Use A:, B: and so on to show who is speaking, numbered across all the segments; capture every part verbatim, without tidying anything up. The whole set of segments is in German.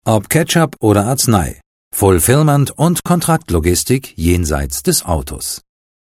A: Ob Ketchup oder Arznei, Fulfillment und Kontraktlogistik jenseits des Autos.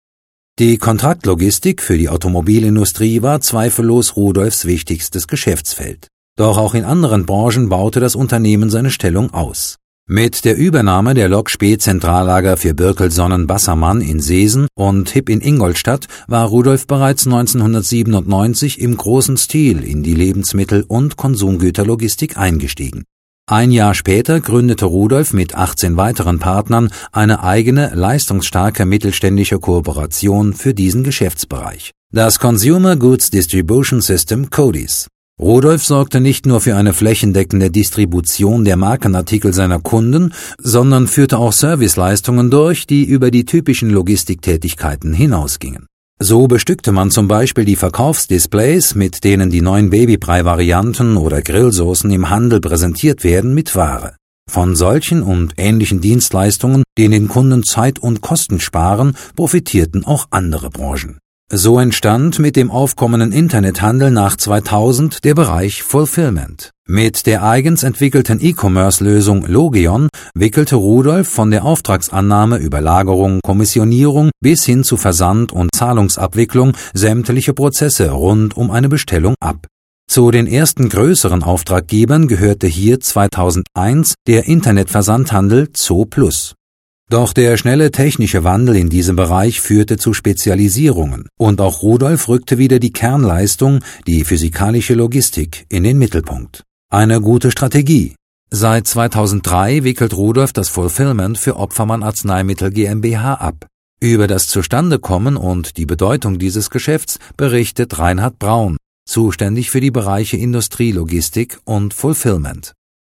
A: Die Kontraktlogistik für die Automobilindustrie war zweifellos Rudolfs wichtigstes Geschäftsfeld. Doch auch in anderen Branchen baute das Unternehmen seine Stellung aus. Mit der Übernahme der Lok-Spee-Zentrallager für Birkelsonnen-Bassermann in Seesen und Hipp in Ingolstadt war Rudolf bereits neunzehnhundertsiebenundneunzig im großen Stil in die Lebensmittel- und Konsumgüterlogistik eingestiegen. Ein Jahr später gründete Rudolf mit achtzehn weiteren Partnern eine eigene, leistungsstarke mittelständische Kooperation für diesen Geschäftsbereich, das Consumer Goods Distribution System CODIS. Rudolf sorgte nicht nur für eine flächendeckende Distribution der Markenartikel seiner Kunden, sondern führte auch Serviceleistungen durch, die über die typischen Logistiktätigkeiten hinausgingen. So bestückte man zum Beispiel die Verkaufsdisplays, mit denen die neuen Babybrei-Varianten oder Grillsoßen im Handel präsentiert werden, mit Ware. Von solchen und ähnlichen Dienstleistungen, die den Kunden Zeit und Kosten sparen, profitierten auch andere Branchen. So entstand mit dem aufkommenden Internethandel nach zweitausend der Bereich Fulfillment. Mit der eigens entwickelten E-Commerce-Lösung Logion wickelte Rudolf von der Auftragsannahme über Lagerung, Kommissionierung bis hin zu Versand- und Zahlungsabwicklung sämtliche Prozesse rund um eine Bestellung ab. Zu den ersten größeren Auftraggebern gehörte hier zweitausendeins der Internetversandhandel Zooplus. Doch der schnelle technische Wandel in diesem Bereich führte zu Spezialisierungen, und auch Rudolf rückte wieder die Kernleistung, die physikalische Logistik, in den Mittelpunkt. Eine gute Strategie. Seit zweitausenddrei wickelt Rudolf das Fulfillment für Opfermann Arzneimittel GmbH ab. Über das Zustandekommen und die Bedeutung dieses Geschäfts berichtet Reinhard Braun, zuständig für die Bereiche Industrielogistik und Fulfillment.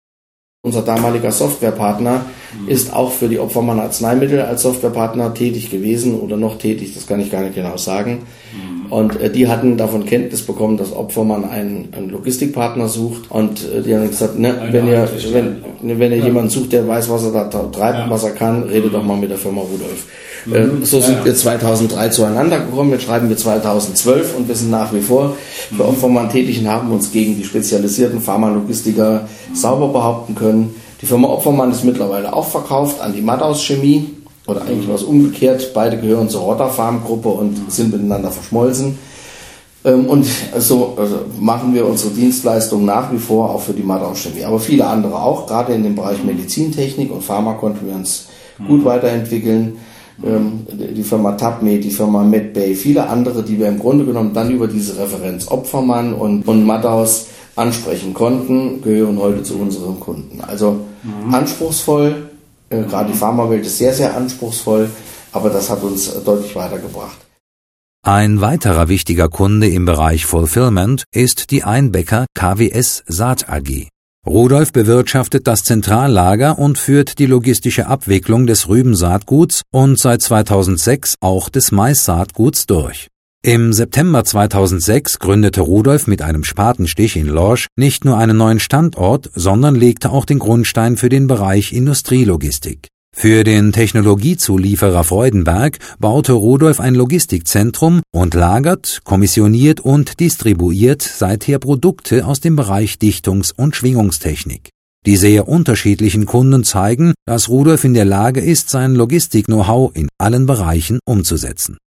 B: Unser damaliger Softwarepartner ist auch für die Opfermann Arzneimittel als Softwarepartner tätig gewesen oder noch tätig, das kann ich gar nicht genau sagen. Und äh, die hatten davon Kenntnis bekommen, dass Opfermann einen, einen Logistikpartner sucht, und äh, die haben gesagt, ne, wenn ihr, wenn, wenn ihr ja. jemanden sucht, der weiß, was er da treibt, ja. was er kann, redet doch mal mit der Firma Rudolf. Mhm. Äh, so sind ja. wir zweitausenddrei zueinander gekommen, jetzt schreiben wir zweitausendzwölf und wir sind nach wie vor für Opfermann tätig und haben uns gegen die spezialisierten Pharmalogistiker sauber behaupten können. Die Firma Opfermann ist mittlerweile auch verkauft an die Matthaus Chemie, oder eigentlich was umgekehrt. Beide gehören zur Rotter Farm Gruppe und sind miteinander verschmolzen. Und so machen wir unsere Dienstleistungen nach wie vor auch für die Matthaus Chemie. Aber viele andere auch, gerade in dem Bereich Medizintechnik und Pharma konnten wir uns gut weiterentwickeln. Die Firma Tapmed, die Firma Medbay, viele andere, die wir im Grunde genommen dann über diese Referenz Opfermann und, und Matthaus ansprechen konnten, gehören heute zu unseren Kunden. Also mhm. anspruchsvoll, äh, gerade die Pharmawelt ist sehr, sehr anspruchsvoll, aber das hat uns äh, deutlich weitergebracht.
A: Ein weiterer wichtiger Kunde im Bereich Fulfillment ist die Einbecker K W S Saat A G. Rudolf bewirtschaftet das Zentrallager und führt die logistische Abwicklung des Rübensaatguts und seit zweitausendsechs auch des Maissaatguts durch. Im September zweitausendsechs gründete Rudolf mit einem Spatenstich in Lorsch nicht nur einen neuen Standort, sondern legte auch den Grundstein für den Bereich Industrielogistik. Für den Technologiezulieferer Freudenberg baute Rudolf ein Logistikzentrum und lagert, kommissioniert und distribuiert seither Produkte aus dem Bereich Dichtungs- und Schwingungstechnik. Die sehr unterschiedlichen Kunden zeigen, dass Rudolf in der Lage ist, sein Logistik-Know-how in allen Bereichen umzusetzen.